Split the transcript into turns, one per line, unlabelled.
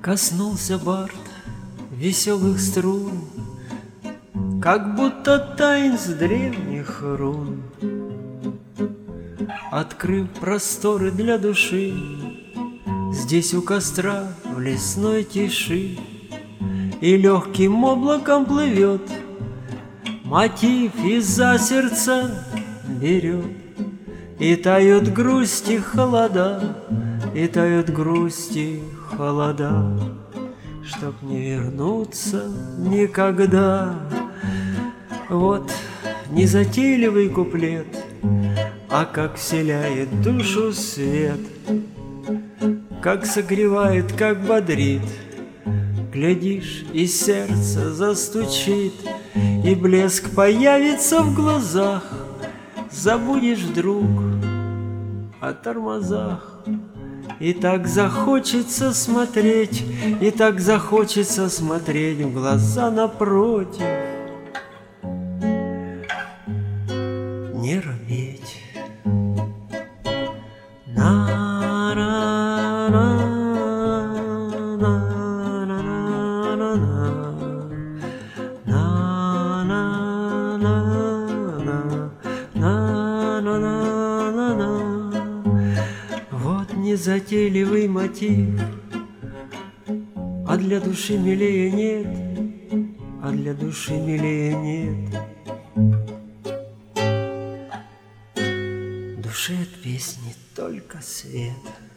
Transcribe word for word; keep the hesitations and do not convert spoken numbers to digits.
Коснулся бард веселых струн, как будто тайн с древних рун, открыв просторы для души. Здесь у костра в лесной тиши и легким облаком плывет мотив из-за сердца берет. И тают грусти холода, и тают грусти холода, чтоб не вернуться никогда. Вот незатейливый куплет, а как вселяет душу свет, как согревает, как бодрит. Глядишь, и сердце застучит, и блеск появится в глазах. Забудешь вдруг о тормозах. И так захочется смотреть, и так захочется смотреть в глаза напротив. Не робеть. Вот незатейливый мотив, а для души милее нет, а для души милее нет. Душе от песни только свет.